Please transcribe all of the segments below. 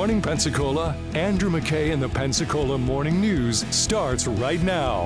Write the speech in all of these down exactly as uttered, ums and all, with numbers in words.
Morning Pensacola. Andrew McKay and the Pensacola Morning News starts right now.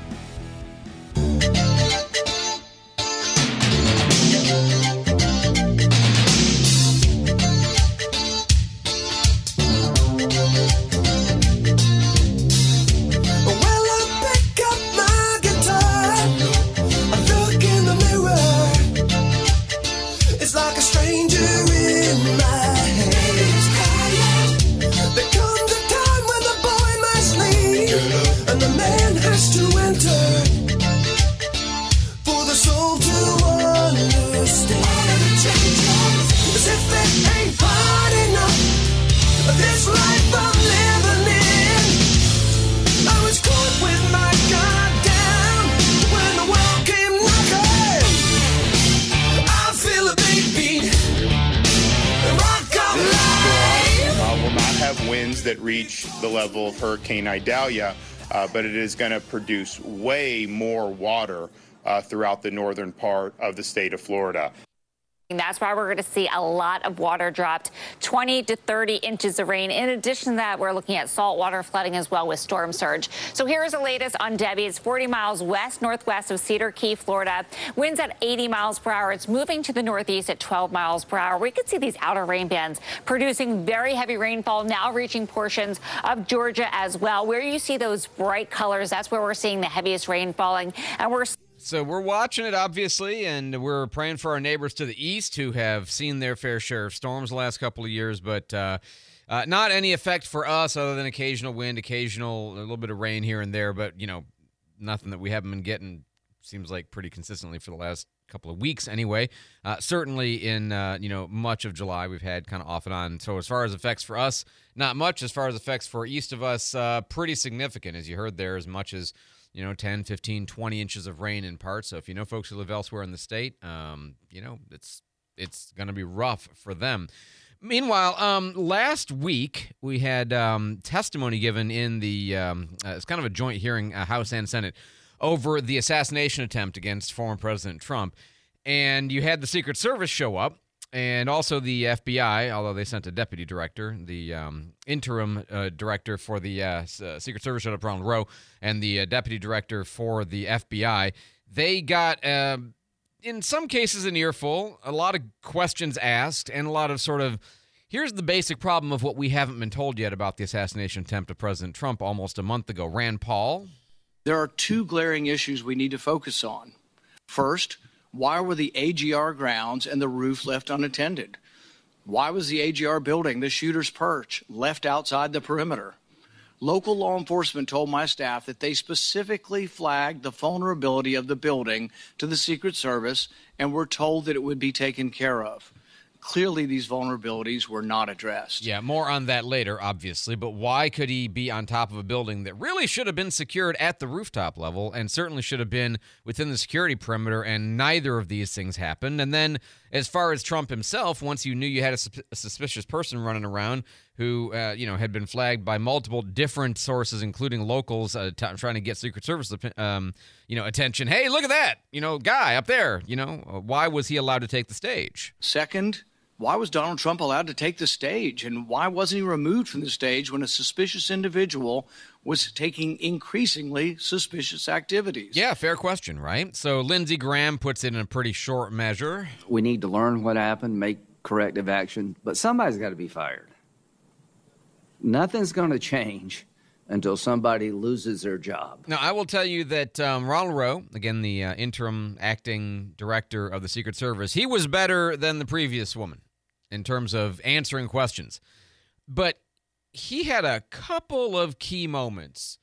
That reach the level of Hurricane Idalia, uh, but it is going to produce way more water uh, throughout the northern part of the state of Florida. That's why we're going to see a lot of water dropped, twenty to thirty inches of rain. In addition to that, we're looking at saltwater flooding as well with storm surge. So here's the latest on Debbie. It's forty miles west northwest of Cedar Key, Florida. Winds at eighty miles per hour. It's moving to the northeast at twelve miles per hour. We can see these outer rain bands producing very heavy rainfall, now reaching portions of Georgia as well. Where you see those bright colors, that's where we're seeing the heaviest rain falling. And we're So we're watching it, obviously, and we're praying for our neighbors to the east who have seen their fair share of storms the last couple of years, but uh, uh, not any effect for us other than occasional wind, occasional, a little bit of rain here and there, but, you know, nothing that we haven't been getting, seems like pretty consistently for the last couple of weeks anyway. Uh, certainly in, uh, you know, much of July we've had kind of off and on. So as far as effects for us, not much. As far as effects for east of us, uh, pretty significant, as you heard there, as much as you know, ten, fifteen, twenty inches of rain in parts. So if you know folks who live elsewhere in the state, um, you know, it's it's going to be rough for them. Meanwhile, um, last week we had um, testimony given in the, um, uh, it's kind of a joint hearing, uh, House and Senate, over the assassination attempt against former President Trump. And you had the Secret Service show up. And also the F B I, although they sent a deputy director, the um, interim uh, director for the uh, uh, Secret Service showed up, Ronald Rowe, and the uh, deputy director for the F B I. They got, uh, in some cases, an earful, a lot of questions asked, and a lot of sort of, here's the basic problem of what we haven't been told yet about the assassination attempt of President Trump almost a month ago. Rand Paul? There are two glaring issues we need to focus on. First, why were the A G R grounds and the roof left unattended? Why was the A G R building, the shooter's perch, left outside the perimeter? Local law enforcement told my staff that they specifically flagged the vulnerability of the building to the Secret Service and were told that it would be taken care of. Clearly, these vulnerabilities were not addressed. Yeah, more on that later, obviously. But why could he be on top of a building that really should have been secured at the rooftop level and certainly should have been within the security perimeter, and neither of these things happened? And then as far as Trump himself, once you knew you had a, su- a suspicious person running around who, uh, you know, had been flagged by multiple different sources, including locals, uh, t- trying to get Secret Service, um, you know, attention. Hey, look at that, you know, guy up there. You know, uh, why was he allowed to take the stage? Second, why was Donald Trump allowed to take the stage, and why wasn't he removed from the stage when a suspicious individual was taking increasingly suspicious activities? Yeah, fair question, right? So Lindsey Graham puts it in a pretty short measure. We need to learn what happened, make corrective action, but somebody's got to be fired. Nothing's going to change until somebody loses their job. Now, I will tell you that um, Ronald Rowe, again, the uh, interim acting director of the Secret Service, he was better than the previous woman in terms of answering questions. But he had a couple of key moments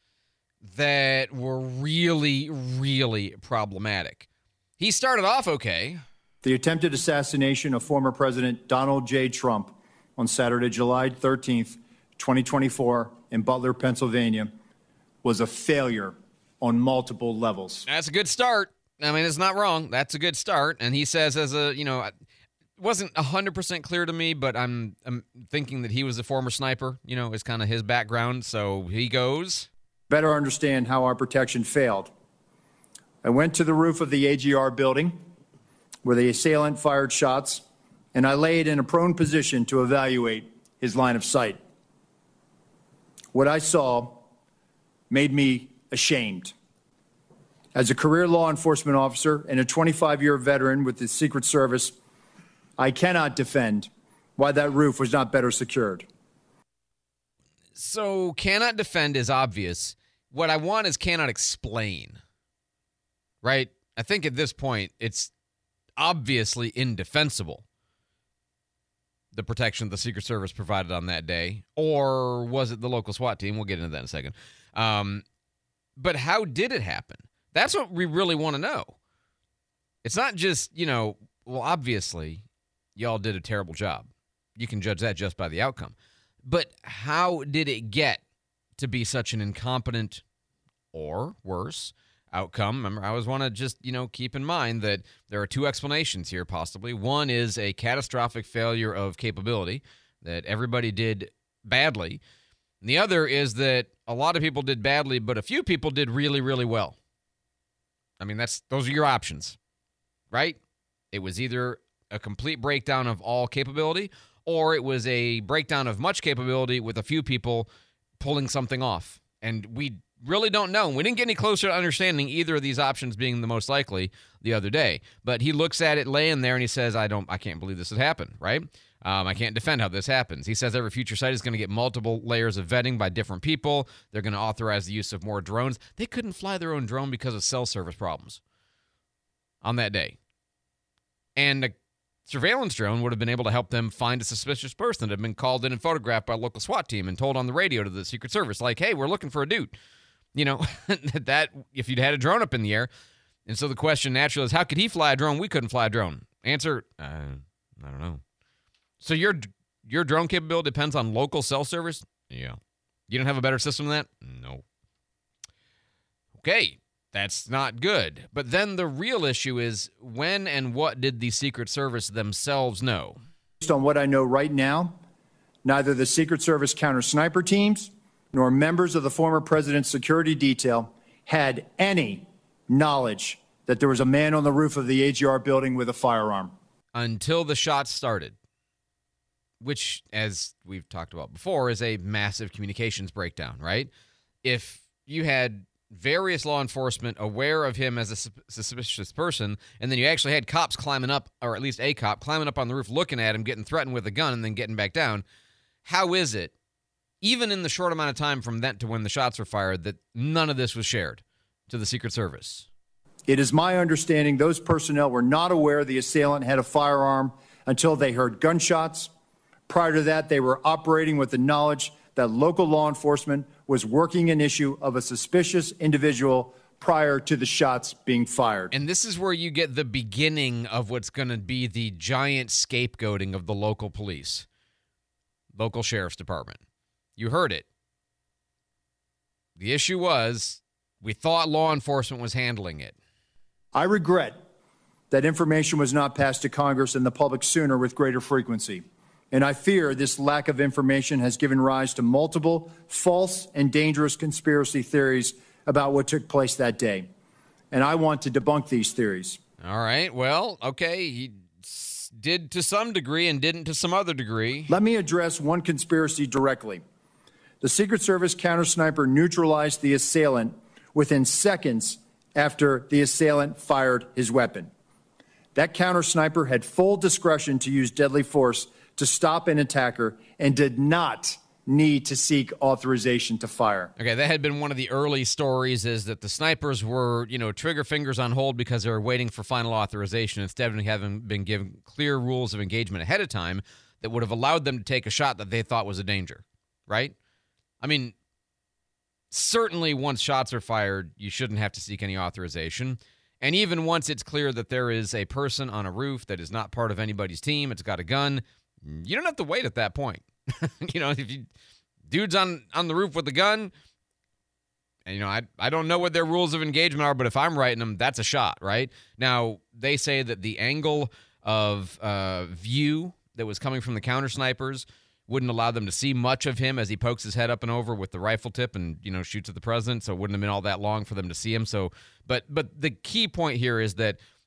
that were really, really problematic. He started off okay. The attempted assassination of former President Donald J. Trump on Saturday, July thirteenth, twenty twenty-four, in Butler, Pennsylvania, was a failure on multiple levels. That's a good start. I mean, it's not wrong. That's a good start. And he says, as a, you know, it wasn't one hundred percent clear to me, but I'm, I'm thinking that he was a former sniper, you know, is kind of his background. So he goes. Better understand how our protection failed. I went to the roof of the A G R building where the assailant fired shots, and I laid in a prone position to evaluate his line of sight. What I saw made me ashamed. As a career law enforcement officer and a twenty-five-year veteran with the Secret Service, I cannot defend why that roof was not better secured. So cannot defend is obvious. What I want is cannot explain, right? I think at this point, it's obviously indefensible, the protection the Secret Service provided on that day. Or was it the local SWAT team? We'll get into that in a second. Um, but how did it happen? That's what we really want to know. It's not just, you know, well, obviously, y'all did a terrible job. You can judge that just by the outcome. But how did it get to be such an incompetent or worse outcome? Remember, I always want to just, you know, keep in mind that there are two explanations here, possibly. One is a catastrophic failure of capability, that everybody did badly. And the other is that a lot of people did badly, but a few people did really, really well. I mean, that's those are your options, right? It was either a complete breakdown of all capability, or it was a breakdown of much capability with a few people pulling something off. And we really don't know. We didn't get any closer to understanding either of these options being the most likely the other day. But he looks at it laying there and he says, I don't, I can't believe this would happen, right? Um, I can't defend how this happens. He says every future site is going to get multiple layers of vetting by different people. They're going to authorize the use of more drones. They couldn't fly their own drone because of cell service problems on that day. And a surveillance drone would have been able to help them find a suspicious person that had been called in and photographed by a local SWAT team and told on the radio to the Secret Service, like, hey, we're looking for a dude. You know, that if you'd had a drone up in the air. And so the question naturally is, how could he fly a drone? We couldn't fly a drone. Answer, uh, I don't know. So your your drone capability depends on local cell service? Yeah. You don't have a better system than that? No. Okay, that's not good. But then the real issue is, when and what did the Secret Service themselves know? Based on what I know right now, neither the Secret Service counter-sniper teams nor members of the former president's security detail had any knowledge that there was a man on the roof of the A G R building with a firearm. Until the shots started, which, as we've talked about before, is a massive communications breakdown, right? If you had various law enforcement aware of him as a su- suspicious person, and then you actually had cops climbing up, or at least a cop, climbing up on the roof, looking at him, getting threatened with a gun, and then getting back down, how is it, even in the short amount of time from that to when the shots were fired, that none of this was shared to the Secret Service? It is my understanding those personnel were not aware the assailant had a firearm until they heard gunshots. Prior to that, they were operating with the knowledge that local law enforcement was working an issue of a suspicious individual prior to the shots being fired. And this is where you get the beginning of what's going to be the giant scapegoating of the local police, local sheriff's department. You heard it. The issue was, we thought law enforcement was handling it. I regret that information was not passed to Congress and the public sooner with greater frequency. And I fear this lack of information has given rise to multiple false and dangerous conspiracy theories about what took place that day. And I want to debunk these theories. All right. Well, okay. He did to some degree and didn't to some other degree. Let me address one conspiracy directly. The Secret Service counter-sniper neutralized the assailant within seconds after the assailant fired his weapon. That counter-sniper had full discretion to use deadly force to stop an attacker and did not need to seek authorization to fire. Okay, that had been one of the early stories, is that the snipers were, you know, trigger fingers on hold because they were waiting for final authorization instead of having been given clear rules of engagement ahead of time that would have allowed them to take a shot that they thought was a danger, right? I mean, certainly once shots are fired, you shouldn't have to seek any authorization. And even once it's clear that there is a person on a roof that is not part of anybody's team, it's got a gun, you don't have to wait at that point. You know, if you dude's on, on the roof with a gun, and, you know, I I don't know what their rules of engagement are, but if I'm writing them, that's a shot, right? Now, they say that the angle of uh, view that was coming from the counter snipers wouldn't allow them to see much of him as he pokes his head up and over with the rifle tip and, you know, shoots at the president, so it wouldn't have been all that long for them to see him. So, but but the key point here is that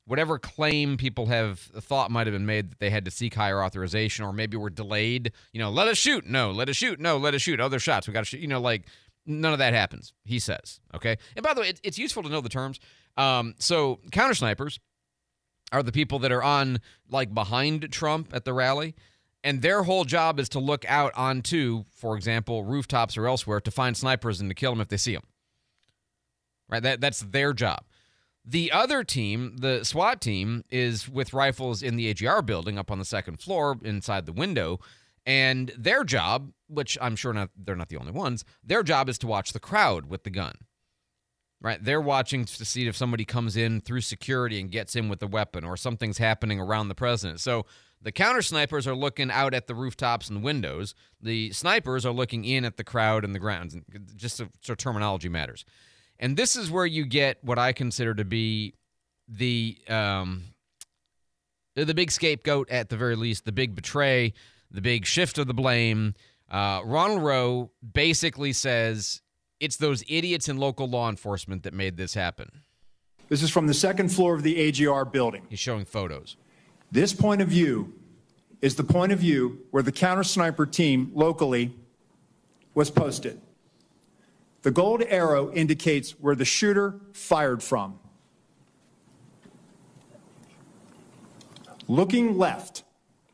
whatever claim people have thought might have been made that they had to seek higher authorization or maybe were delayed. You know, let us shoot. No, let us shoot. No, let us shoot. Other shots. We got to shoot. You know, like none of that happens, he says. Okay. And by the way, it, it's useful to know the terms. Um, so counter snipers are the people that are on like behind Trump at the rally. And their whole job is to look out onto, for example, rooftops or elsewhere to find snipers and to kill them if they see them. Right? That that's their job. The other team, the SWAT team, is with rifles in the A G R building up on the second floor inside the window. And their job, which I'm sure not they're not the only ones, their job is to watch the crowd with the gun. Right? They're watching to see if somebody comes in through security and gets in with a weapon or something's happening around the president. So the counter snipers are looking out at the rooftops and windows. The snipers are looking in at the crowd and the grounds. Just so, so terminology matters. And this is where you get what I consider to be the um, the big scapegoat at the very least, the big betray, the big shift of the blame. Uh, Ronald Rowe basically says it's those idiots in local law enforcement that made this happen. This is from the second floor of the A G R building. He's showing photos. This point of view is the point of view where the counter sniper team locally was posted. The gold arrow indicates where the shooter fired from. Looking left.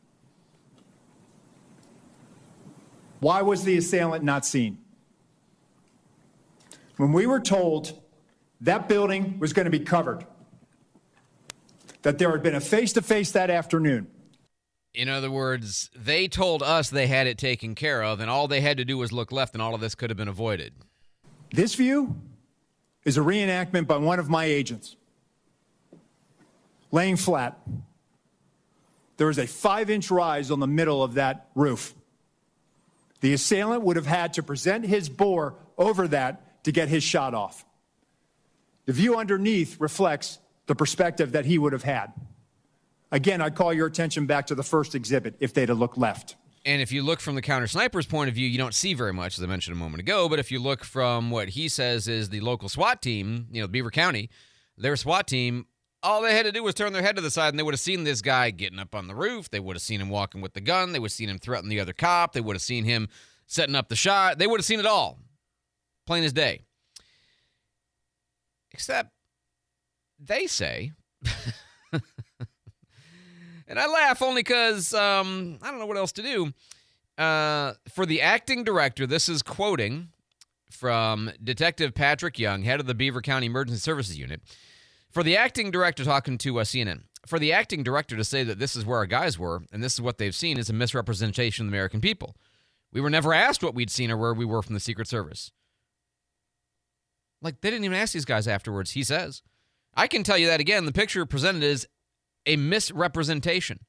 Why was the assailant not seen? When we were told that building was going to be covered, that there had been a face-to-face that afternoon. In other words, they told us they had it taken care of, and all they had to do was look left, and all of this could have been avoided. This view is a reenactment by one of my agents. Laying flat. There is a five-inch rise on the middle of that roof. The assailant would have had to present his bore over that to get his shot off. The view underneath reflects the perspective that he would have had. Again, I'd call your attention back to the first exhibit if they'd have looked left. And if you look from the counter sniper's point of view, you don't see very much, as I mentioned a moment ago. But if you look from what he says is the local SWAT team, you know, Beaver County, their SWAT team, all they had to do was turn their head to the side and they would have seen this guy getting up on the roof. They would have seen him walking with the gun. They would have seen him threaten the other cop. They would have seen him setting up the shot. They would have seen it all. Plain as day. Except they say, and I laugh only because um, I don't know what else to do. Uh, for the acting director, this is quoting from Detective Patrick Young, head of the Beaver County Emergency Services Unit. For the acting director, talking to uh, C N N, for the acting director to say that this is where our guys were and this is what they've seen is a misrepresentation of the American people. We were never asked what we'd seen or where we were from the Secret Service. Like, they didn't even ask these guys afterwards, he says. I can tell you that again. The picture presented is a misrepresentation.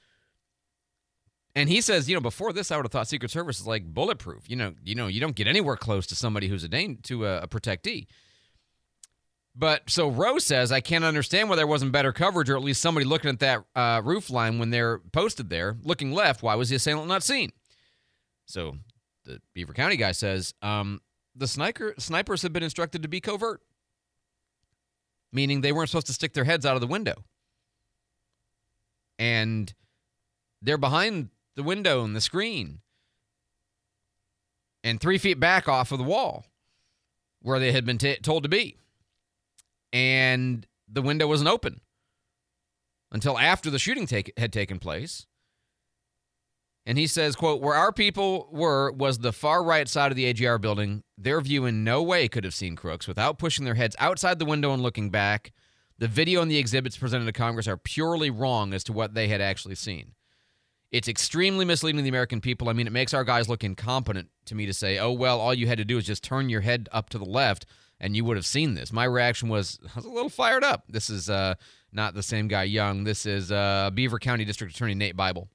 And he says, you know, before this, I would have thought Secret Service is like bulletproof. You know, you know, you don't get anywhere close to somebody who's a dan- to a, a protectee. But so Rowe says, I can't understand why there wasn't better coverage or at least somebody looking at that uh, roof line when they're posted there, looking left. Why was the assailant not seen? So the Beaver County guy says, um, the sniper, snipers have been instructed to be covert, meaning they weren't supposed to stick their heads out of the window. And they're behind the window and the screen and three feet back off of the wall where they had been t- told to be. And the window wasn't open until after the shooting take- had taken place. And he says, quote, where our people were was the far right side of the A G R building. Their view in no way could have seen Crooks without pushing their heads outside the window and looking back. The video and the exhibits presented to Congress are purely wrong as to what they had actually seen. It's extremely misleading to the American people. I mean, it makes our guys look incompetent to me to say, oh, well, all you had to do is just turn your head up to the left and you would have seen this. My reaction was, I was a little fired up. This is uh, not the same guy Young. This is uh, Beaver County District Attorney Nate Bible.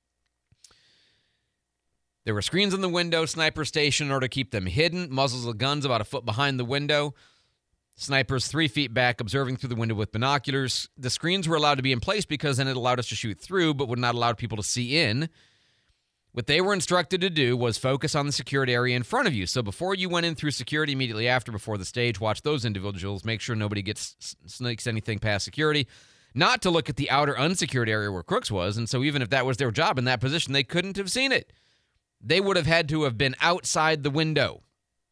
There were screens in the window, sniper station in order to keep them hidden, muzzles of guns about a foot behind the window, snipers three feet back observing through the window with binoculars. The screens were allowed to be in place because then it allowed us to shoot through but would not allow people to see in. What they were instructed to do was focus on the security area in front of you. So before you went in through security, immediately after, before the stage, watch those individuals, make sure nobody gets sneaks anything past security. not to look at the outer unsecured area where Crooks was. And so even if that was their job in that position, they couldn't have seen it. They would have had to have been outside the window.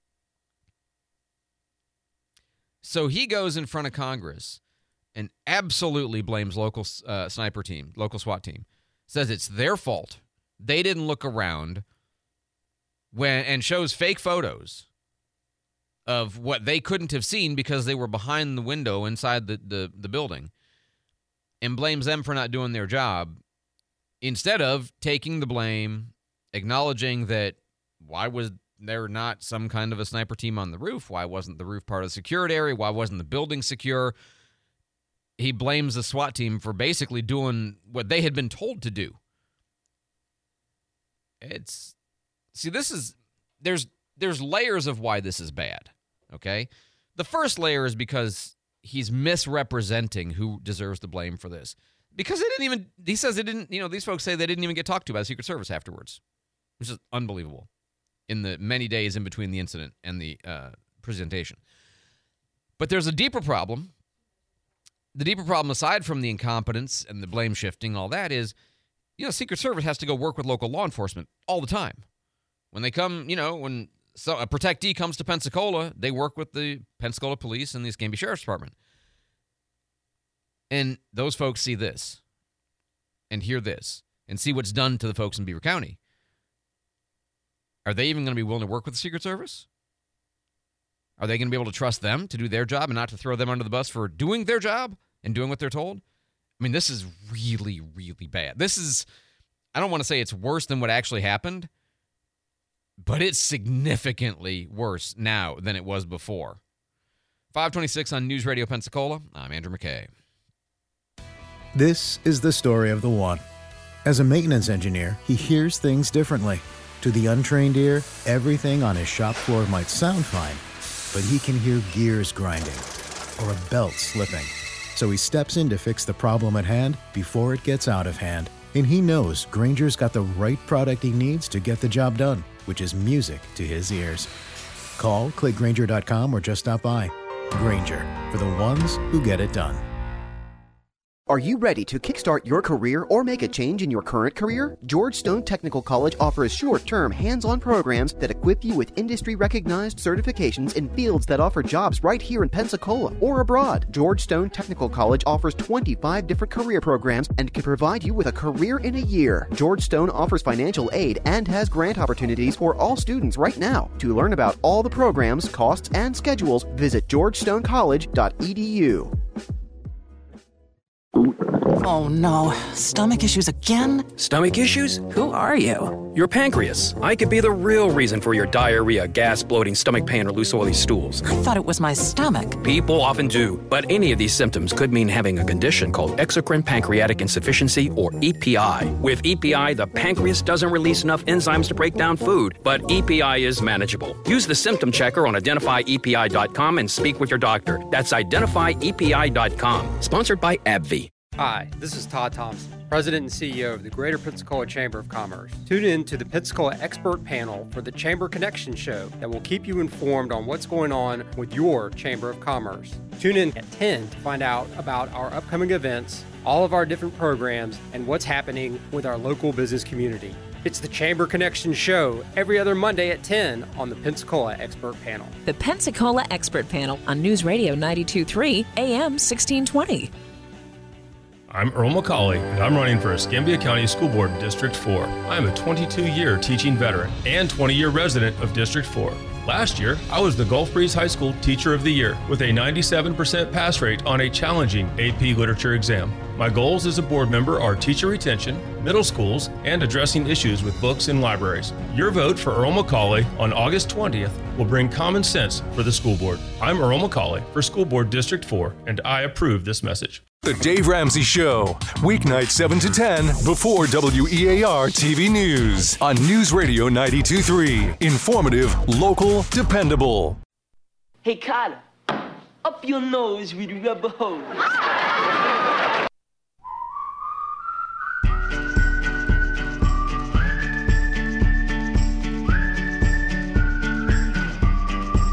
So he goes in front of Congress and absolutely blames local uh, sniper team, local SWAT team. Says it's their fault. They didn't look around when and shows fake photos of what they couldn't have seen because they were behind the window inside the, the, the building, and blames them for not doing their job instead of taking the blame, acknowledging that why was there not some kind of a sniper team on the roof? Why wasn't the roof part of the secured area? Why wasn't the building secure? He blames the SWAT team for basically doing what they had been told to do. It's, see, this is, there's, there's layers of why this is bad, okay? The first layer is because he's misrepresenting who deserves the blame for this. Because they didn't even, he says they didn't, you know, these folks say they didn't even get talked to by the Secret Service afterwards, which is unbelievable in the many days in between the incident and the uh, presentation. But there's a deeper problem. The deeper problem, aside from the incompetence and the blame shifting, all that is, you know, Secret Service has to go work with local law enforcement all the time. When they come, you know, when so a protectee comes to Pensacola, they work with the Pensacola Police and the Escambia Sheriff's Department. And those folks see this and hear this and see what's done to the folks in Beaver County. Are they even going to be willing to work with the Secret Service? Are they going to be able to trust them to do their job and not to throw them under the bus for doing their job and doing what they're told? I mean, this is really, really bad. This is, I don't want to say it's worse than what actually happened, but it's significantly worse now than it was before. five twenty-six on News Radio Pensacola. I'm Andrew McKay. This is the story of the one. As a maintenance engineer, he hears things differently. To the untrained ear, everything on his shop floor might sound fine, but he can hear gears grinding or a belt slipping. So he steps in to fix the problem at hand before it gets out of hand. And he knows Grainger's got the right product he needs to get the job done, which is music to his ears. Call, click Grainger dot com, or just stop by. Grainger, for the ones who get it done. Are you ready to kickstart your career or make a change in your current career? George Stone Technical College offers short-term, hands-on programs that equip you with industry-recognized certifications in fields that offer jobs right here in Pensacola or abroad. George Stone Technical College offers twenty-five different career programs and can provide you with a career in a year. George Stone offers financial aid and has grant opportunities for all students right now. To learn about all the programs, costs, and schedules, visit george stone college dot e d u. Oh no, stomach issues again? Stomach issues? Who are you? Your pancreas. I could be the real reason for your diarrhea, gas, bloating, stomach pain, or loose oily stools. I thought it was my stomach. People often do, but any of these symptoms could mean having a condition called exocrine pancreatic insufficiency, or E P I. With E P I, the pancreas doesn't release enough enzymes to break down food, but E P I is manageable. Use the symptom checker on identify E P I dot com and speak with your doctor. That's identify E P I dot com. Sponsored by AbbVie. Hi, this is Todd Thompson, President and C E O of the Greater Pensacola Chamber of Commerce. Tune in to the Pensacola Expert Panel for the Chamber Connection Show that will keep you informed on what's going on with your Chamber of Commerce. Tune in at ten to find out about our upcoming events, all of our different programs, and what's happening with our local business community. It's the Chamber Connection Show every other Monday at ten on the Pensacola Expert Panel. The Pensacola Expert Panel on News Radio ninety-two point three A M sixteen twenty. I'm Earl McCauley, and I'm running for Escambia County School Board District four. I'm a twenty-two-year teaching veteran and twenty-year resident of District four. Last year, I was the Gulf Breeze High School Teacher of the Year with a ninety-seven percent pass rate on a challenging A P Literature exam. My goals as a board member are teacher retention, middle schools, and addressing issues with books and libraries. Your vote for Earl McCauley on August twentieth will bring common sense for the school board. I'm Earl McCauley for School Board District four, and I approve this message. The Dave Ramsey Show, weeknight seven to ten before W E A R T V News on News Radio ninety-two point three. Informative, local, dependable. Hey, Carter, up your nose with a rubber hose.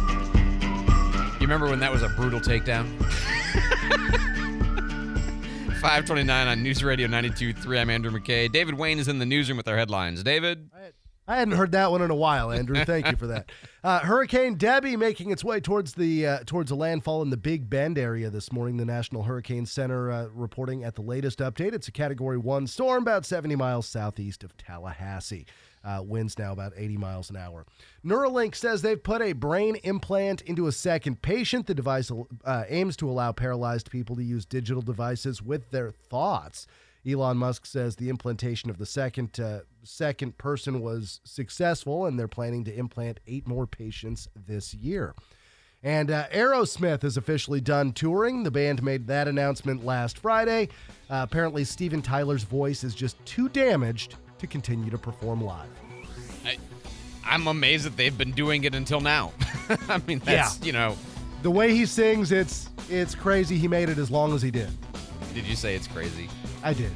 You remember when that was a brutal takedown? five twenty-nine on News Radio ninety-two point three. I'm Andrew McKay. David Wayne is in the newsroom with our headlines. David? I hadn't heard that one in a while, Andrew. Thank you for that. Uh, Hurricane Debbie making its way towards the uh, towards a landfall in the Big Bend area this morning. The National Hurricane Center uh, reporting at the latest update. It's a Category one storm about seventy miles southeast of Tallahassee. Uh, winds now about eighty miles an hour. Neuralink says they've put a brain implant into a second patient. The device uh, aims to allow paralyzed people to use digital devices with their thoughts. Elon Musk says the implantation of the second uh, second person was successful, and they're planning to implant eight more patients this year. And uh, Aerosmith is officially done touring. The band made that announcement last Friday. Uh, apparently, Steven Tyler's voice is just too damaged to continue to perform live. I, I'm amazed that they've been doing it until now. I mean, that's, Yeah. you know. The way he sings, it's it's crazy. He made it as long as he did. Did you say it's crazy? I did.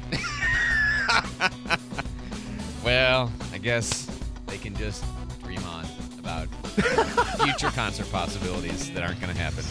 Well, I guess they can just dream on about future concert possibilities that aren't going to happen.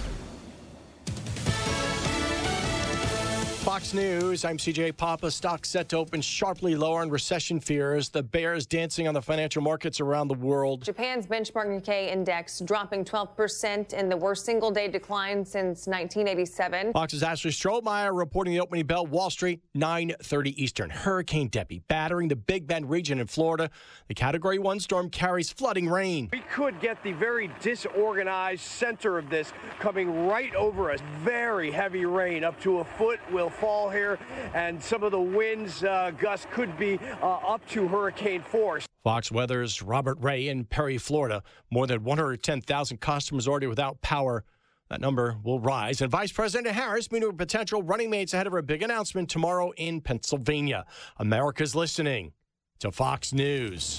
Fox News, I'm C J Papa. Stocks set to open sharply lower on recession fears. The bears dancing on the financial markets around the world. Japan's benchmark Nikkei index dropping twelve percent in the worst single-day decline since nineteen eighty-seven. Fox's Ashley Strohmeyer reporting the opening bell, Wall Street, nine thirty Eastern. Hurricane Debbie battering the Big Bend region in Florida. The Category one storm carries flooding rain. We could get the very disorganized center of this coming right over us. Very heavy rain, up to a foot will fall here, and some of the winds uh, gusts could be uh, up to hurricane force. Fox Weather's Robert Ray in Perry, Florida. More than one hundred ten thousand customers already without power. That number will rise. And Vice President Harris meeting with potential running mates ahead of her big announcement tomorrow in Pennsylvania. America's listening to Fox News.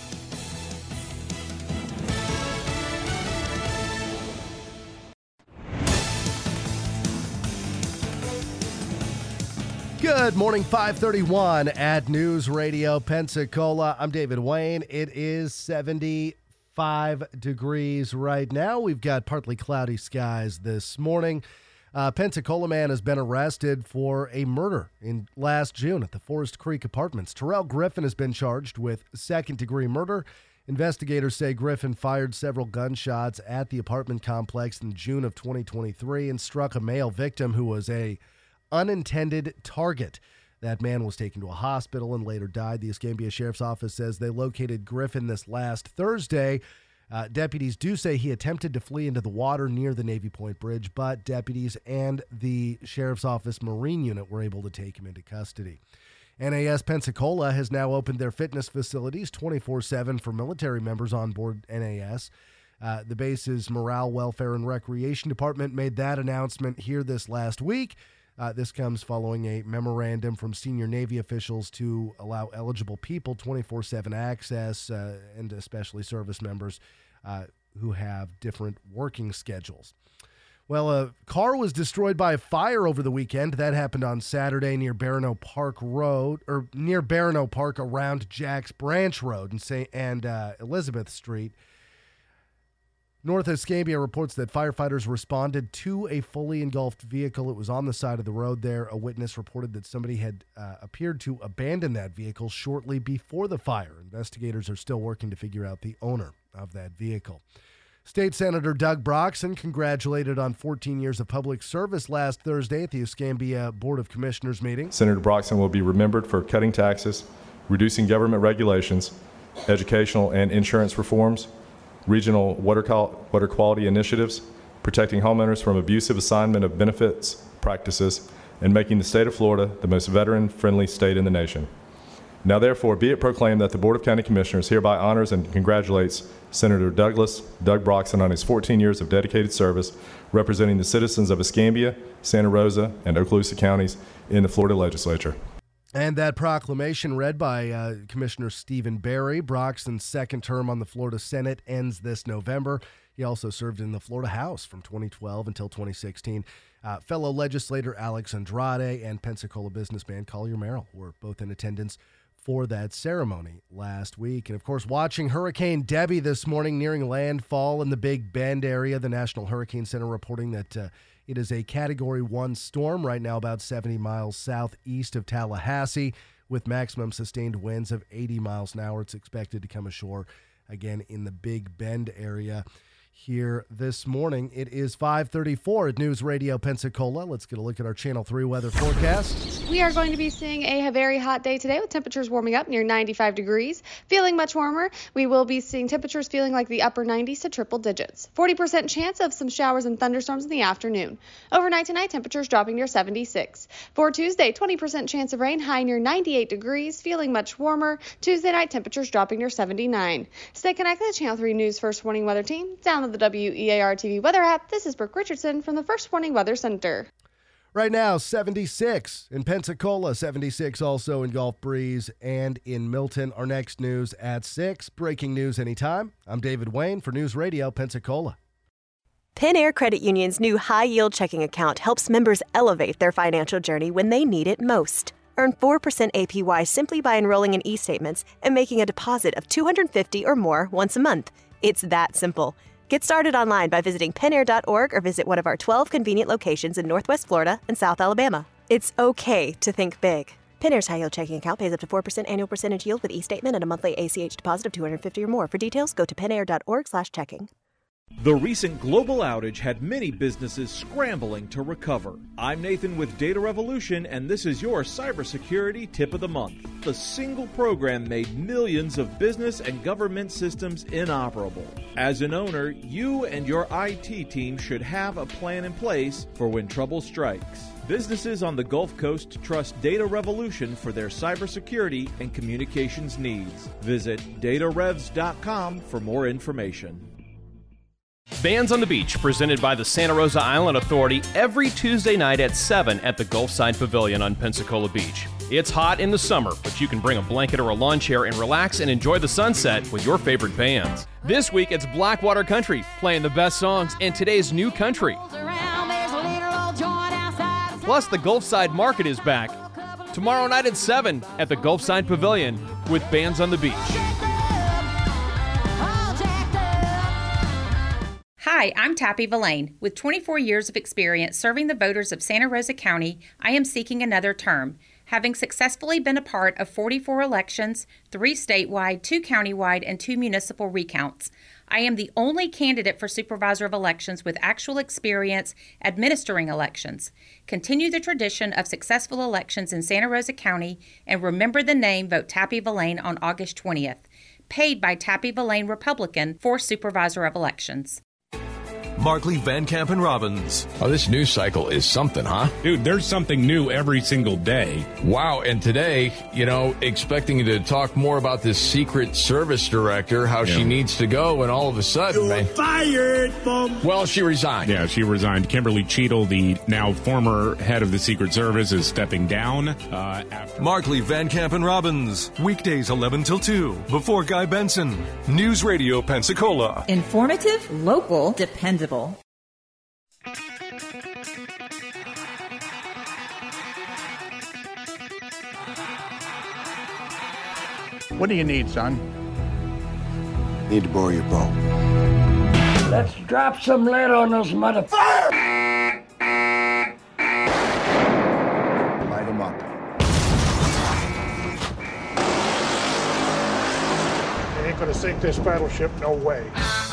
Good morning, five thirty-one at News Radio Pensacola. I'm David Wayne. It is seventy-five degrees right now. We've got partly cloudy skies this morning. Uh, Pensacola man has been arrested for a murder in last June at the Forest Creek Apartments. Terrell Griffin has been charged with second-degree murder. Investigators say Griffin fired several gunshots at the apartment complex in June of twenty twenty-three and struck a male victim who was a unintended target. That man was taken to a hospital and later died. The Escambia Sheriff's Office says they located Griffin this last Thursday. Uh, deputies do say he attempted to flee into the water near the Navy Point Bridge, but deputies and the Sheriff's Office Marine Unit were able to take him into custody. N A S Pensacola has now opened their fitness facilities twenty-four seven for military members on board N A S. Uh, the base's Morale, Welfare, and Recreation Department made that announcement here this last week. Uh, this comes following a memorandum from senior Navy officials to allow eligible people twenty-four seven access, uh, and especially service members uh, who have different working schedules. Well, a car was destroyed by a fire over the weekend. That happened on Saturday near Barano Park Road, or near Barano Park around Jack's Branch Road and, Saint and uh, Elizabeth Street. North Escambia reports that firefighters responded to a fully engulfed vehicle. It was on the side of the road there. A witness reported that somebody had uh, appeared to abandon that vehicle shortly before the fire. Investigators are still working to figure out the owner of that vehicle. State Senator Doug Broxson congratulated on fourteen years of public service last Thursday at the Escambia Board of Commissioners meeting. Senator Broxson will be remembered for cutting taxes, reducing government regulations, educational and insurance reforms, regional water, qual- water quality initiatives, protecting homeowners from abusive assignment of benefits practices, and making the state of Florida the most veteran-friendly state in the nation. Now therefore, be it proclaimed that the Board of County Commissioners hereby honors and congratulates Senator Douglas Doug Broxson on his fourteen years of dedicated service representing the citizens of Escambia, Santa Rosa, and Okaloosa counties in the Florida legislature. And that proclamation read by uh, Commissioner Stephen Barry. Broxton's second term on the Florida Senate ends this November. He also served in the Florida House from twenty twelve until twenty sixteen. Uh, fellow legislator Alex Andrade and Pensacola businessman Collier Merrill were both in attendance for that ceremony last week. And, of course, watching Hurricane Debbie this morning nearing landfall in the Big Bend area, the National Hurricane Center reporting that uh, It is a Category one storm right now about seventy miles southeast of Tallahassee with maximum sustained winds of eighty miles an hour. It's expected to come ashore again in the Big Bend area here this morning. It is five thirty-four at News Radio Pensacola. Let's get a look at our Channel three weather forecast. We are going to be seeing a very hot day today with temperatures warming up near ninety-five degrees, feeling much warmer. We will be seeing temperatures feeling like the upper nineties to triple digits. forty percent chance of some showers and thunderstorms in the afternoon. Overnight tonight, temperatures dropping near seventy-six. For Tuesday, twenty percent chance of rain, high near ninety-eight degrees, feeling much warmer. Tuesday night, temperatures dropping near seventy-nine. Stay connected to Channel three News First Warning Weather Team. Download the W E A R T V weather app. This is Brooke Richardson from the First Warning Weather Center. Right now, seventy-six in Pensacola, seventy-six also in Gulf Breeze and in Milton. Our next news at six. Breaking news anytime. I'm David Wayne for News Radio Pensacola. Penn Air Credit Union's new high-yield checking account helps members elevate their financial journey when they need it most. Earn four percent A P Y simply by enrolling in e-statements and making a deposit of two hundred fifty dollars or more once a month. It's that simple. Get started online by visiting penn air dot org or visit one of our twelve convenient locations in Northwest Florida and South Alabama. It's okay to think big. Penn Air's high-yield checking account pays up to four percent annual percentage yield with e-statement and a monthly A C H deposit of two hundred fifty dollars or more. For details, go to penn air dot org slash checking. The recent global outage had many businesses scrambling to recover. I'm Nathan with Data Revolution, and this is your cybersecurity tip of the month. The single program made millions of business and government systems inoperable. As an owner, you and your I T team should have a plan in place for when trouble strikes. Businesses on the Gulf Coast trust Data Revolution for their cybersecurity and communications needs. Visit data revs dot com for more information. Bands on the Beach, presented by the Santa Rosa Island Authority every Tuesday night at seven at the Gulfside Pavilion on Pensacola Beach. It's hot in the summer, but you can bring a blanket or a lawn chair and relax and enjoy the sunset with your favorite bands. This week, it's Blackwater Country, playing the best songs and today's new country. Plus, the Gulfside Market is back. Tomorrow night at seven at the Gulfside Pavilion with Bands on the Beach. Hi, I'm Tappy Villain. With twenty-four years of experience serving the voters of Santa Rosa County, I am seeking another term. Having successfully been a part of forty-four elections, three statewide, two countywide, and two municipal recounts, I am the only candidate for supervisor of elections with actual experience administering elections. Continue the tradition of successful elections in Santa Rosa County and remember the name Vote Tappy Villain on August twentieth. Paid by Tappy Villain Republican for supervisor of elections. Markley, Van Camp, and Robbins. Oh, this news cycle is something, huh? Dude, there's something new every single day. Wow, and today, you know, expecting you to talk more about this Secret Service director, how yeah. she needs to go, and all of a sudden, You're man. fired, bum. Well, she resigned. Yeah, she resigned. Kimberly Cheadle, the now former head of the Secret Service, is stepping down. Uh, after Markley, Van Camp, and Robbins. Weekdays eleven till two, before Guy Benson. News Radio Pensacola. Informative, local, dependable. What do you need, son? Need to borrow your bow. Let's drop some lead on those motherfuckers! Light them up. You ain't gonna sink this battleship, no way.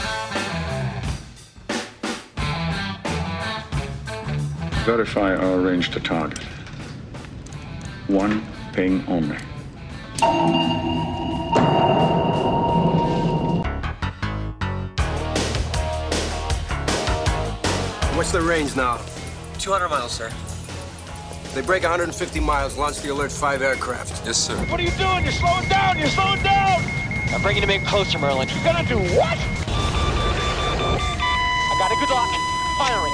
Verify our range to target. One ping only. What's the range now? two hundred miles, sir. If they break one hundred fifty miles, launch the alert five aircraft. Yes, sir. What are you doing? You're slowing down! You're slowing down! I'm bringing him in closer, Merlin. You're gonna do what? I got a good lock. Firing.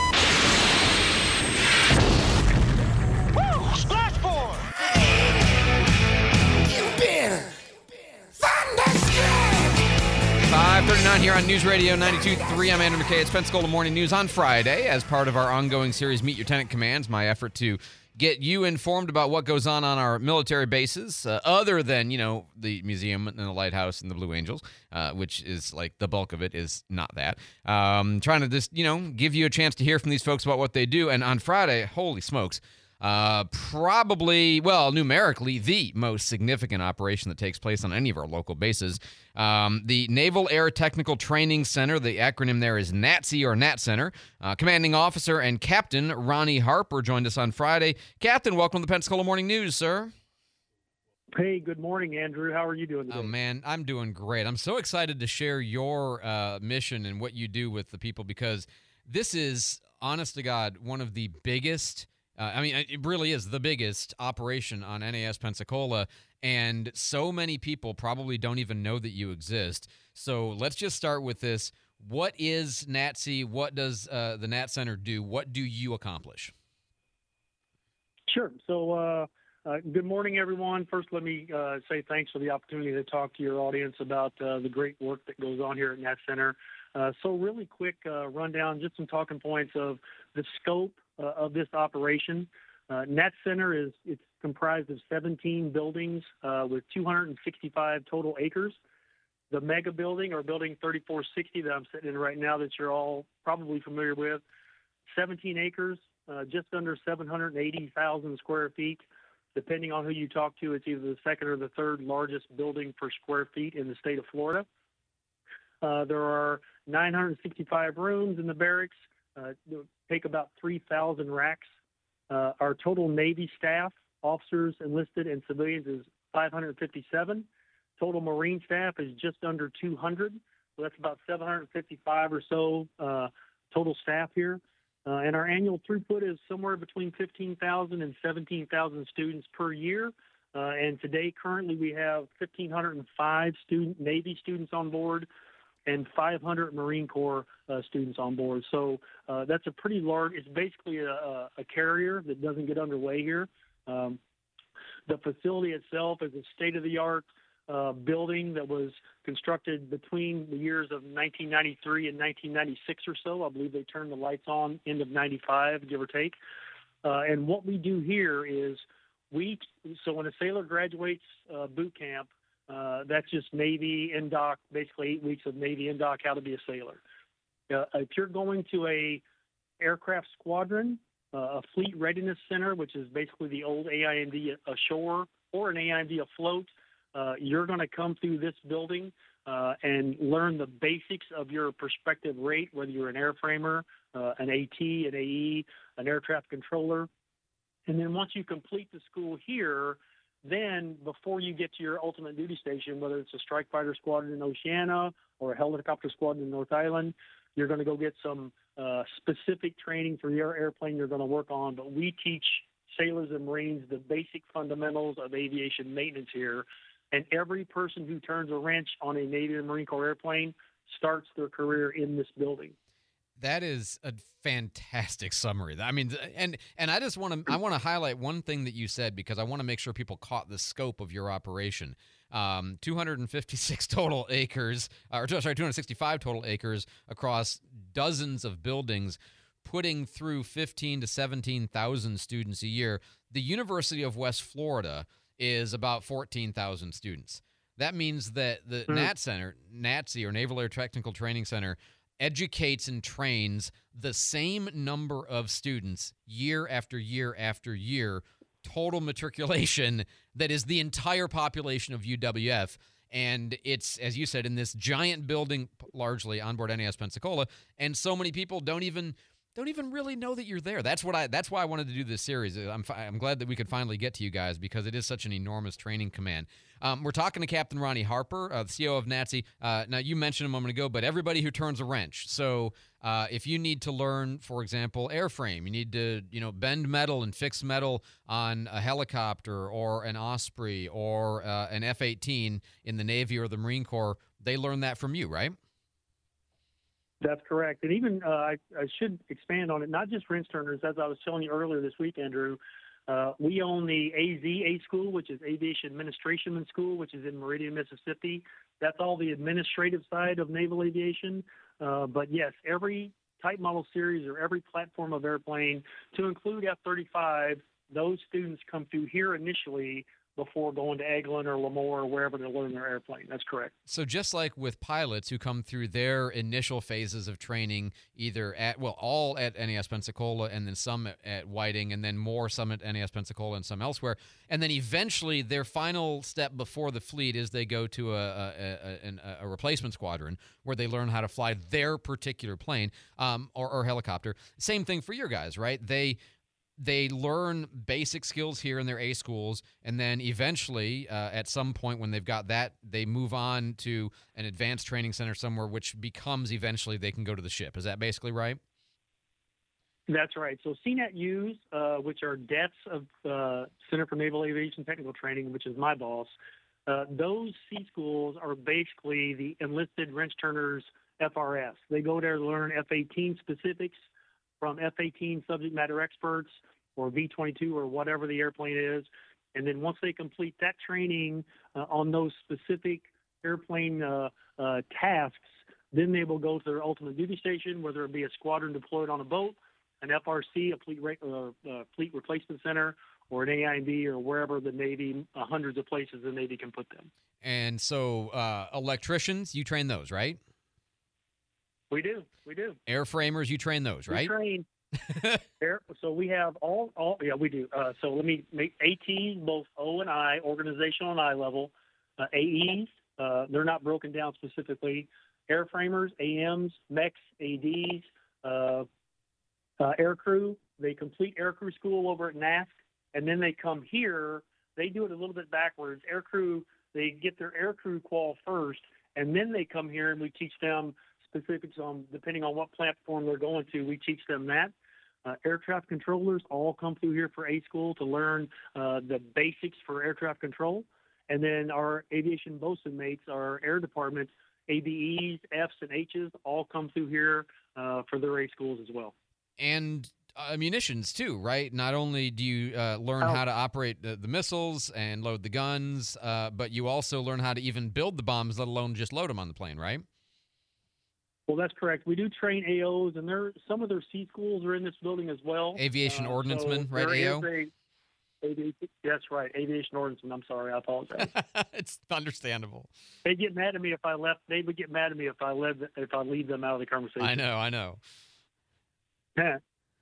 five thirty-nine here on News Radio ninety-two point three. I'm Andrew McKay. It's Pensacola Morning News on Friday as part of our ongoing series, Meet Your Tenant Commands, my effort to get you informed about what goes on on our military bases, uh, other than, you know, the museum and the lighthouse and the Blue Angels, uh, which is like the bulk of it is not that. Um, trying to just, you know, give you a chance to hear from these folks about what they do. And on Friday, holy smokes, Uh, probably, well, numerically, the most significant operation that takes place on any of our local bases. Um, the Naval Air Technical Training Center, the acronym there is NATCE or NAT Center. Uh, Commanding Officer and Captain Ronnie Harper joined us on Friday. Captain, welcome to the Pensacola Morning News, sir. Hey, good morning, Andrew. How are you doing today? Oh, man, I'm doing great. I'm so excited to share your uh, mission and what you do with the people, because this is, honest to God, one of the biggest Uh, I mean, it really is the biggest operation on N A S Pensacola, and so many people probably don't even know that you exist. So let's just start with this. What is NATCE? What does uh, the NAT Center do? What do you accomplish? Sure. So uh, uh, good morning, everyone. First, let me uh, say thanks for the opportunity to talk to your audience about uh, the great work that goes on here at NAT Center. Uh, so really quick uh, rundown, just some talking points of the scope uh, of this operation. Uh, NAT Center is it's comprised of seventeen buildings uh, with two hundred sixty-five total acres. The mega building, or building thirty-four sixty that I'm sitting in right now, that you're all probably familiar with, seventeen acres, uh, just under seven hundred eighty thousand square feet. Depending on who you talk to, it's either the second or the third largest building per square feet in the state of Florida. Uh, there are nine hundred sixty-five rooms in the barracks, uh, take about three thousand racks. Uh, our total Navy staff, officers, enlisted, and civilians is five hundred fifty-seven. Total Marine staff is just under two hundred. So that's about seven hundred fifty-five or so uh, total staff here. Uh, and our annual throughput is somewhere between fifteen thousand and seventeen thousand students per year. Uh, and today, currently, we have one thousand five hundred five student Navy students on board and five hundred Marine Corps uh, students on board. So uh, that's a pretty large, it's basically a, a, a carrier that doesn't get underway here. Um, the facility itself is a state-of-the-art uh, building that was constructed between the years of nineteen ninety-three and nineteen ninety-six or so. I believe they turned the lights on end of ninety-five, give or take. Uh, and what we do here is we, so when a sailor graduates uh, boot camp, Uh, that's just Navy N D O C, basically eight weeks of Navy N D O C, how to be a sailor. Uh, if you're going to a aircraft squadron, uh, a fleet readiness center, which is basically the old A I M D ashore or an A I M D afloat, uh, you're going to come through this building uh, and learn the basics of your prospective rate, whether you're an airframer, uh, an AT, an A E, an air traffic controller. And then once you complete the school here, then before you get to your ultimate duty station, whether it's a strike fighter squadron in Oceana or a helicopter squadron in North Island, you're going to go get some uh, specific training for your airplane you're going to work on. But we teach sailors and Marines the basic fundamentals of aviation maintenance here. And every person who turns a wrench on a Navy and Marine Corps airplane starts their career in this building. That is a fantastic summary. I mean, and and I just want to I want to highlight one thing that you said, because I want to make sure people caught the scope of your operation. Um, two hundred fifty-six total acres, or sorry, two hundred sixty-five total acres across dozens of buildings, putting through fifteen to seventeen thousand students a year. The University of West Florida is about fourteen thousand students. That means that the mm. NAT Center, NATCE, or Naval Air Technical Training Center, educates and trains the same number of students year after year after year, total matriculation that is the entire population of U W F. And it's, as you said, in this giant building, largely onboard N A S Pensacola, and so many people don't even don't even really know that you're there. That's what I. That's why I wanted to do this series. I'm I'm glad that we could finally get to you guys, because it is such an enormous training command. Um, we're talking to Captain Ronnie Harper, uh, the C E O of NATCE. Uh, now, you mentioned a moment ago, but everybody who turns a wrench. So uh, if you need to learn, for example, airframe, you need to you know bend metal and fix metal on a helicopter or an Osprey or uh, an F eighteen in the Navy or the Marine Corps, they learn that from you, right? That's correct. And even uh, I, I should expand on it, not just wrench turners. As I was telling you earlier this week, Andrew, uh, we own the A Z A School, which is Aviation Administration School, which is in Meridian, Mississippi. That's all the administrative side of naval aviation. Uh, but, yes, every type model series or every platform of airplane, to include F thirty-five, those students come through here initially before going to Eglin or Lemoore or wherever to learn their airplane. That's correct. So just like with pilots who come through their initial phases of training, either at, well, all at N A S Pensacola and then some at, at Whiting and then more some at N A S Pensacola and some elsewhere, and then eventually their final step before the fleet is they go to a, a, a, a replacement squadron where they learn how to fly their particular plane um, or, or helicopter. Same thing for your guys, right? They They learn basic skills here in their A schools, and then eventually, uh, at some point when they've got that, they move on to an advanced training center somewhere, which becomes eventually they can go to the ship. Is that basically right? That's right. So C NAT U's, uh, which are D E Ts of uh, Center for Naval Aviation Technical Training, which is my boss, uh, those C schools are basically the enlisted wrench turners F R S. They go there to learn F eighteen specifics from F eighteen subject matter experts or V twenty-two or whatever the airplane is. And then once they complete that training uh, on those specific airplane uh, uh, tasks, then they will go to their ultimate duty station, whether it be a squadron deployed on a boat, an F R C, a fleet, re- uh, uh, fleet replacement center, or an A I and B or wherever the Navy, uh, hundreds of places the Navy can put them. And so uh, electricians, you train those, right? We do. We do. Airframers, you train those, right? We train. Air, so we have all, all yeah, we do. Uh, so let me make ATs, both O and I, organizational and I level, uh, A Es, uh, they're not broken down specifically, airframers, A Ms, mechs, A Ds, uh, uh, aircrew. They complete aircrew school over at N A S C, and then they come here. They do it a little bit backwards. Aircrew, they get their aircrew qual first, and then they come here and we teach them specifics on, depending on what platform they're going to, we teach them that. Uh, air traffic controllers all come through here for A school to learn uh, the basics for air traffic control. And then our aviation bosun mates, our air department, A B Es, Fs, and Hs all come through here uh, for their A schools as well. And uh, munitions too, right? Not only do you uh, learn oh. how to operate the, the missiles and load the guns, uh, but you also learn how to even build the bombs, let alone just load them on the plane, right? Well, that's correct. We do train A Os, and there some of their C schools are in this building as well. Aviation uh, ordnancemen, so right, A O? A, aviation, that's right, aviation ordnancemen. I'm sorry, I apologize. It's understandable. They get mad at me if I left. They would get mad at me if I left, if I leave them out of the conversation. I know, I know. Yeah.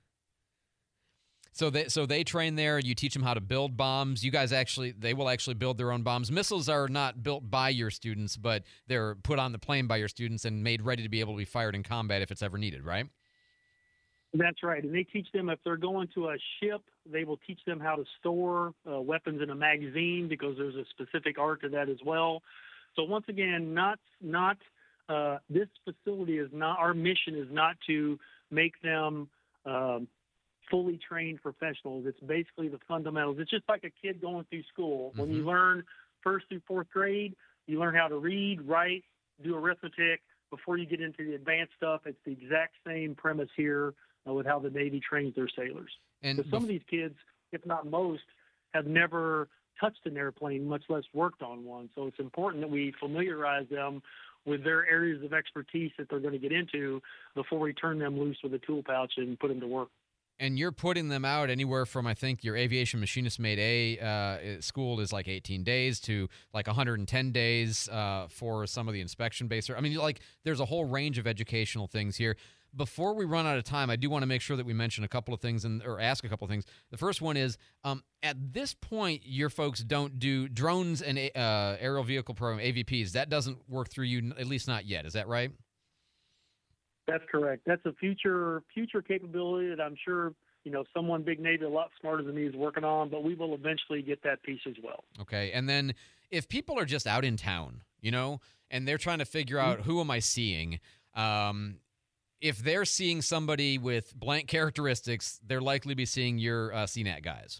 So they so they train there. You teach them how to build bombs. You guys actually they will actually build their own bombs. Missiles are not built by your students, but they're put on the plane by your students and made ready to be able to be fired in combat if it's ever needed, right? That's right. And they teach them if they're going to a ship, they will teach them how to store uh, weapons in a magazine because there's a specific art to that as well. So once again, not not uh, this facility is not our mission is not to make them um, fully trained professionals. It's basically the fundamentals. It's just like a kid going through school. Mm-hmm. When you learn first through fourth grade, you learn how to read, write, do arithmetic before you get into the advanced stuff. It's the exact same premise here uh, with how the Navy trains their sailors. And some of these kids, if not most, have never touched an airplane, much less worked on one. So it's important that we familiarize them with their areas of expertise that they're going to get into before we turn them loose with a tool pouch and put them to work. And you're putting them out anywhere from, I think, your aviation machinist mate A uh, school is like eighteen days to like one hundred ten days uh, for some of the inspection base. I mean, like there's a whole range of educational things here. Before we run out of time, I do want to make sure that we mention a couple of things and or ask a couple of things. The first one is, um, at this point, your folks don't do drones and uh, aerial vehicle program, A V Ps. That doesn't work through you, at least not yet. Is that right? That's correct. That's a future future capability that I'm sure, you know, someone big Navy a lot smarter than me is working on, but we will eventually get that piece as well. Okay. And then if people are just out in town, you know, and they're trying to figure out who am I seeing, um, if they're seeing somebody with blank characteristics, they're likely to be seeing your uh, C NAT guys.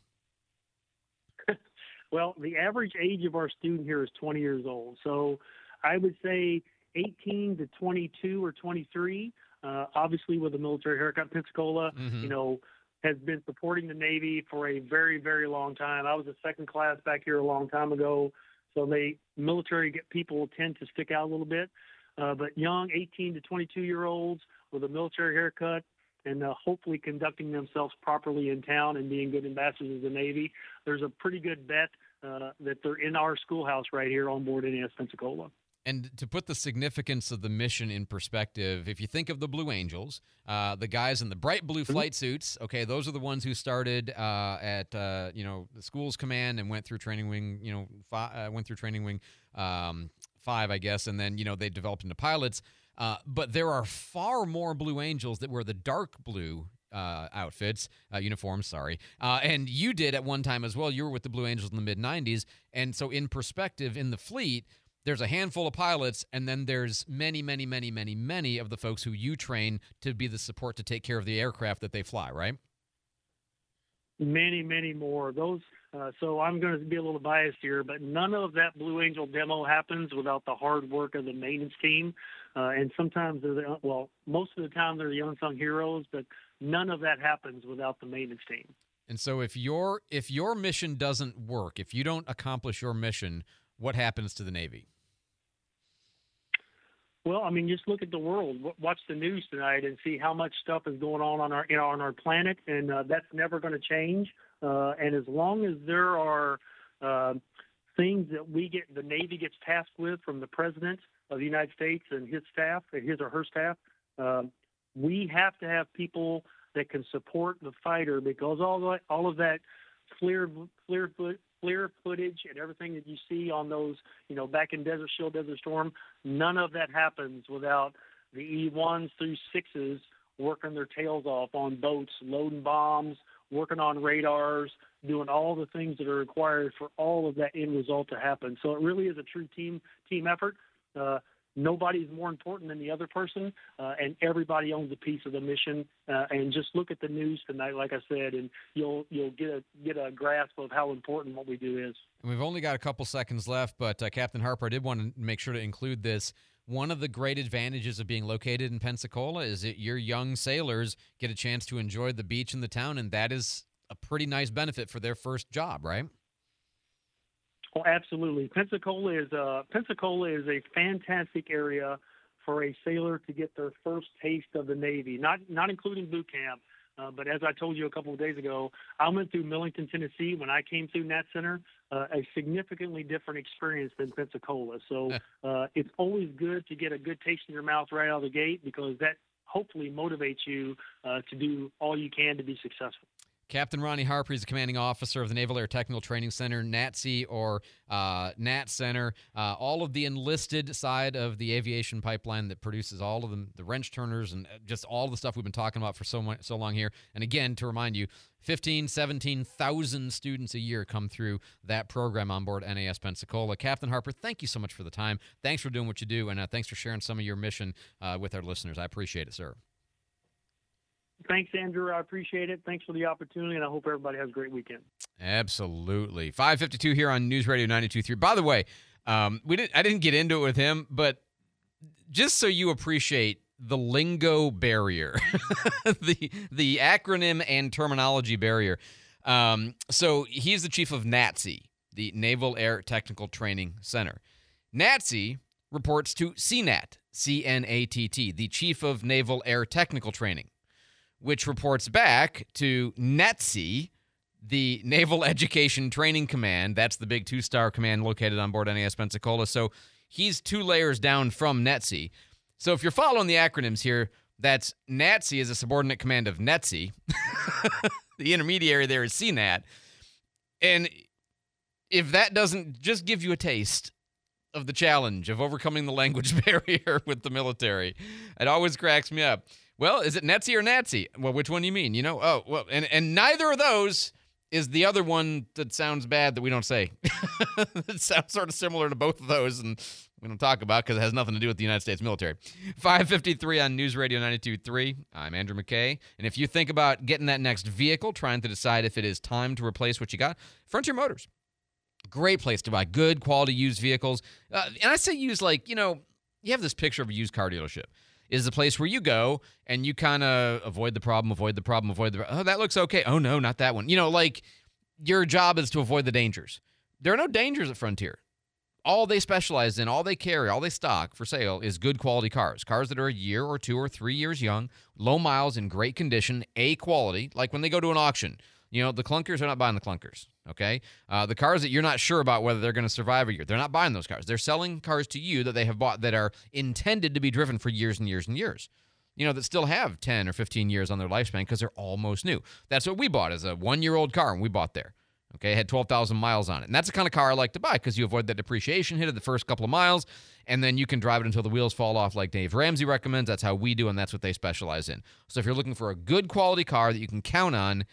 Well, the average age of our student here is twenty years old. So I would say eighteen to twenty-two or twenty-three, uh, obviously with a military haircut. Pensacola, mm-hmm. you know, has been supporting the Navy for a very, very long time. I was a second class back here a long time ago, so they military get people tend to stick out a little bit. Uh, but young eighteen to twenty-two year olds with a military haircut, and uh, hopefully conducting themselves properly in town and being good ambassadors of the Navy, there's a pretty good bet uh, that they're in our schoolhouse right here on board N A S Pensacola. And to put the significance of the mission in perspective, if you think of the Blue Angels, uh, the guys in the bright blue flight suits, okay, those are the ones who started uh, at uh, you know the school's command and went through training wing, you know, fi- uh, went through training wing um, five, I guess, and then you know they developed into pilots. Uh, but there are far more Blue Angels that wear the dark blue uh, outfits, uh, uniforms, sorry. Uh, and you did at one time as well. You were with the Blue Angels in the mid nineties. And so in perspective, in the fleet, there's a handful of pilots, and then there's many, many, many, many, many of the folks who you train to be the support to take care of the aircraft that they fly, right? Many, many more. Those. Uh, so I'm going to be a little biased here, but none of that Blue Angel demo happens without the hard work of the maintenance team. Uh, and sometimes, they're the, well, most of the time they're the unsung heroes, but none of that happens without the maintenance team. And so if your if your mission doesn't work, if you don't accomplish your mission, what happens to the Navy? Well, I mean, just look at the world. Watch the news tonight and see how much stuff is going on on our, you know, on our planet, and uh, that's never going to change. Uh, and as long as there are uh, things that we get, the Navy gets tasked with from the President of the United States and his staff, his or her staff, uh, we have to have people that can support the fighter, because all the, all of that clear, clear foot. clear footage and everything that you see on those, you know, back in Desert Shield, Desert Storm, none of that happens without the E ones through sixes working their tails off on boats, loading bombs, working on radars, doing all the things that are required for all of that end result to happen. So it really is a true team team effort. Uh, Nobody's more important than the other person, uh, and everybody owns a piece of the mission. Uh, and just look at the news tonight, like I said, and you'll you'll get a get a grasp of how important what we do is. And we've only got a couple seconds left, but uh, Captain Harper, I did want to make sure to include this. One of the great advantages of being located in Pensacola is that your young sailors get a chance to enjoy the beach in the town, and that is a pretty nice benefit for their first job, right? Oh, absolutely. Pensacola is a, Pensacola is a fantastic area for a sailor to get their first taste of the Navy, not not including boot camp. Uh, but as I told you a couple of days ago, I went through Millington, Tennessee when I came through Nat Center, uh, a significantly different experience than Pensacola. So uh, it's always good to get a good taste in your mouth right out of the gate, because that hopefully motivates you uh, to do all you can to be successful. Captain Ronnie Harper is the commanding officer of the Naval Air Technical Training Center, N A T C E or uh, N A T Center, uh, all of the enlisted side of the aviation pipeline that produces all of them, the wrench turners, and just all the stuff we've been talking about for so much, so long here. And again, to remind you, fifteen, seventeen thousand students a year come through that program on board N A S Pensacola. Captain Harper, thank you so much for the time. Thanks for doing what you do, and uh, thanks for sharing some of your mission uh, with our listeners. I appreciate it, sir. Thanks, Andrew. I appreciate it. Thanks for the opportunity, and I hope everybody has a great weekend. Absolutely. five fifty-two here on News Radio ninety-two point three. By the way, um, we didn't. I didn't get into it with him, but just so you appreciate the lingo barrier, the the acronym and terminology barrier. Um, so he's the chief of N A T C E, the Naval Air Technical Training Center. N A T C E reports to C NAT, C N A T T, the chief of Naval Air Technical Training, which reports back to N E T S I, the Naval Education Training Command. That's the big two-star command located on board N A S Pensacola. So he's two layers down from N E T S I. So if you're following the acronyms here, that's N A T S I is a subordinate command of N E T S I. The intermediary there is C NAT. And if that doesn't just give you a taste of the challenge of overcoming the language barrier with the military, it always cracks me up. Well, is it N E T S I or N A T S I? Well, which one do you mean? You know, oh, well, and, and neither of those is the other one that sounds bad that we don't say. It sounds sort of similar to both of those, and we don't talk about because it has nothing to do with the United States military. five fifty-three on News Radio ninety-two point three. I'm Andrew McKay, and if you think about getting that next vehicle, trying to decide if it is time to replace what you got, Frontier Motors, great place to buy good quality used vehicles. Uh, and I say used like, you know, you have this picture of a used car dealership. Is the place where you go and you kind of avoid the problem, avoid the problem, avoid the, oh, that looks okay. Oh, no, not that one. You know, like your job is to avoid the dangers. There are no dangers at Frontier. all they specialize in, all they carry, all they stock for sale is good quality cars. Cars that are a year or two or three years young, low miles, in great condition, A quality, like when they go to an auction. You know, the clunkers are not buying the clunkers, okay? Uh, the cars that you're not sure about whether they're going to survive a year, they're not buying those cars. They're selling cars to you that they have bought that are intended to be driven for years and years and years. You know, that still have ten or fifteen years on their lifespan because they're almost new. That's what we bought as a one-year-old car, and we bought there. Okay, it had twelve thousand miles on it. And that's the kind of car I like to buy because you avoid that depreciation hit of the first couple of miles, and then you can drive it until the wheels fall off like Dave Ramsey recommends. That's how we do, and that's what they specialize in. So if you're looking for a good quality car that you can count on,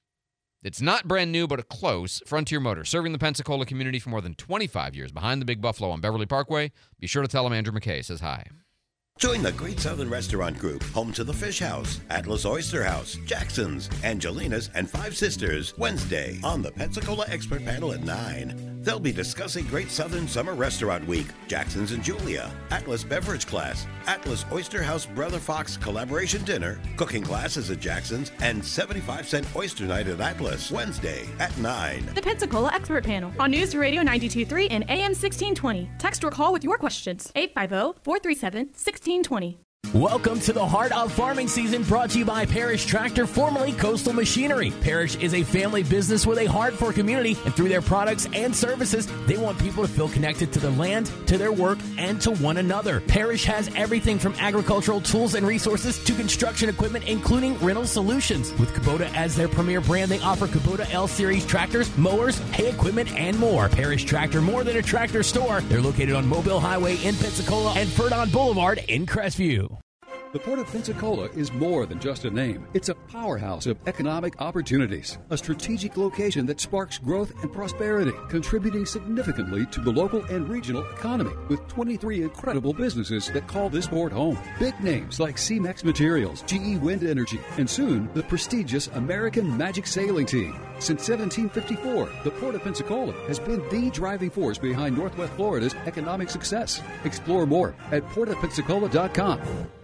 it's not brand new, but a close, Frontier Motors, serving the Pensacola community for more than twenty-five years behind the Big Buffalo on Beverly Parkway. Be sure to tell them Andrew McKay says hi. Join the Great Southern Restaurant Group, home to the Fish House, Atlas Oyster House, Jackson's, Angelina's, and Five Sisters, Wednesday on the Pensacola Expert Panel at nine. They'll be discussing Great Southern Summer Restaurant Week, Jackson's and Julia, Atlas Beverage Class, Atlas Oyster House Brother Fox Collaboration Dinner, cooking classes at Jackson's, and seventy-five cent Oyster Night at Atlas, Wednesday at nine. The Pensacola Expert Panel on News Radio ninety-two point three and A M sixteen twenty. Text or call with your questions. eight five zero, four three seven, one six two zero. Welcome to the heart of farming season, brought to you by Parrish Tractor, formerly Coastal Machinery. Parrish is a family business with a heart for community, and through their products and services, they want people to feel connected to the land, to their work, and to one another. Parrish has everything from agricultural tools and resources to construction equipment, including rental solutions. With Kubota as their premier brand, they offer Kubota L-Series tractors, mowers, hay equipment, and more. Parrish Tractor, more than a tractor store. They're located on Mobile Highway in Pensacola and Ferdon Boulevard in Crestview. The Port of Pensacola is more than just a name. It's a powerhouse of economic opportunities, a strategic location that sparks growth and prosperity, contributing significantly to the local and regional economy, with twenty-three incredible businesses that call this port home. Big names like C-Mex Materials, G E Wind Energy, and soon the prestigious American Magic Sailing Team. Since seventeen fifty-four, the Port of Pensacola has been the driving force behind Northwest Florida's economic success. Explore more at port of pensacola dot com.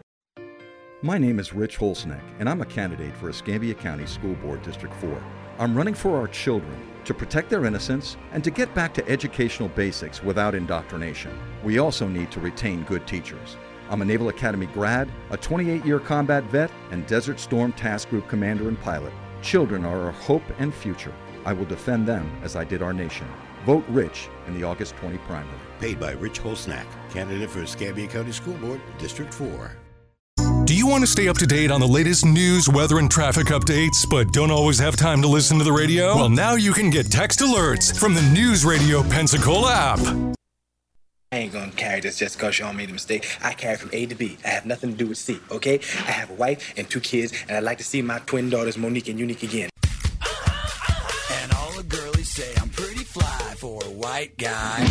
My name is Rich Holsneck, and I'm a candidate for Escambia County School Board District four. I'm running for our children, to protect their innocence, and to get back to educational basics without indoctrination. We also need to retain good teachers. I'm a Naval Academy grad, a twenty-eight year combat vet, and Desert Storm Task Group commander and pilot. Children are our hope and future. I will defend them as I did our nation. Vote Rich in the August twentieth primary. Paid by Rich Holsnack, candidate for Escambia County School Board, District four. Do you want to stay up to date on the latest news, weather, and traffic updates, but don't always have time to listen to the radio? Well, now you can get text alerts from the News Radio Pensacola app. I ain't gonna carry this just because y'all made a mistake. I carry from A to B. I have nothing to do with C, okay? I have a wife and two kids, and I'd like to see my twin daughters, Monique and Unique, again. And all the girlies say I'm pretty fly for a white guy.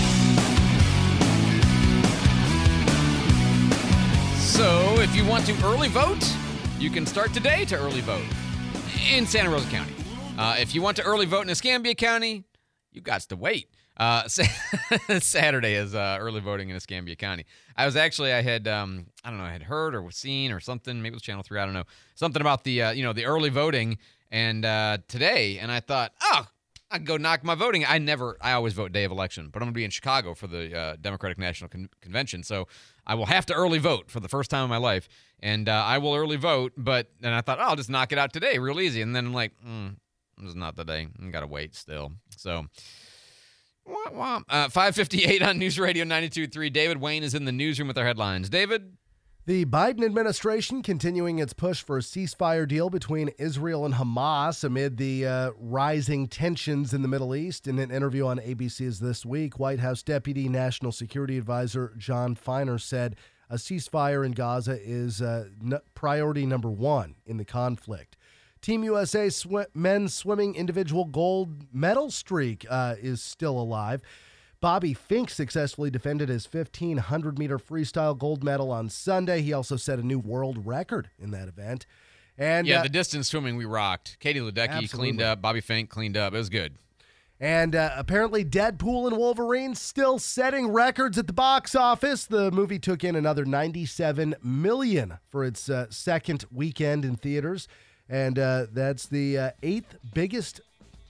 So, if you want to early vote, you can start today to early vote in Santa Rosa County. Uh, if you want to early vote in Escambia County, you got to wait. Uh, Saturday is uh, early voting in Escambia County. I was actually, I had, um, I don't know, I had heard or seen or something, maybe it was Channel three, I don't know, something about the, uh, you know, the early voting and uh, today, and I thought, oh, I can go knock my voting. I never, I always vote day of election, but I'm going to be in Chicago for the uh, Democratic National Con- Convention, so I will have to early vote for the first time in my life, and uh, I will early vote, but then I thought, oh, I'll just knock it out today, real easy, and then I'm like, mm, this is not the day. I got to wait still, so... Wah, wah. Uh, five fifty-eight on News Radio ninety-two point three. David Wayne is in the newsroom with our headlines. David? The Biden administration continuing its push for a ceasefire deal between Israel and Hamas amid the uh, rising tensions in the Middle East. In an interview on A B C's This Week, White House Deputy National Security Advisor John Feiner said a ceasefire in Gaza is uh, n- priority number one in the conflict. Team U S A sw- men's swimming individual gold medal streak uh, is still alive. Bobby Fink successfully defended his fifteen hundred meter freestyle gold medal on Sunday. He also set a new world record in that event. And yeah, uh, the distance swimming we rocked. Katie Ledecky absolutely. cleaned up. Bobby Fink cleaned up. It was good. And uh, apparently Deadpool and Wolverine still setting records at the box office. The movie took in another ninety-seven million dollars for its uh, second weekend in theaters. And uh, that's the uh, eighth biggest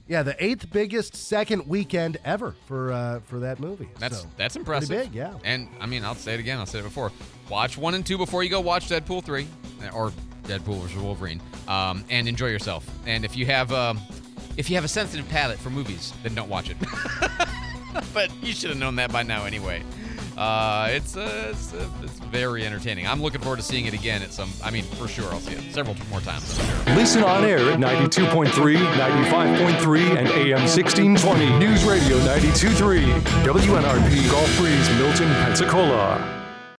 Yeah, the eighth biggest second weekend ever for uh, for that movie. That's So, that's impressive. Pretty big, yeah. And I mean, I'll say it again. I'll say it before. Watch one and two before you go watch Deadpool three, or Deadpool versus Wolverine, um, and enjoy yourself. And if you have um, if you have a sensitive palate for movies, then don't watch it. But you should have known that by now anyway. Uh, it's, uh, it's, uh, it's very entertaining. I'm looking forward to seeing it again at some, I mean, for sure I'll see it several more times. I'm sure. Listen on air at ninety-two point three, ninety-five point three, and A M sixteen twenty. News Radio ninety-two point three. W N R P Gulf Breeze, Milton, Pensacola.